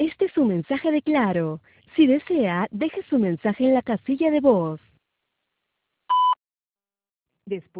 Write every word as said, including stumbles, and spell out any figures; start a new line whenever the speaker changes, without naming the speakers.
Este es un mensaje de Claro. Si desea, deje su mensaje en la casilla de voz. Después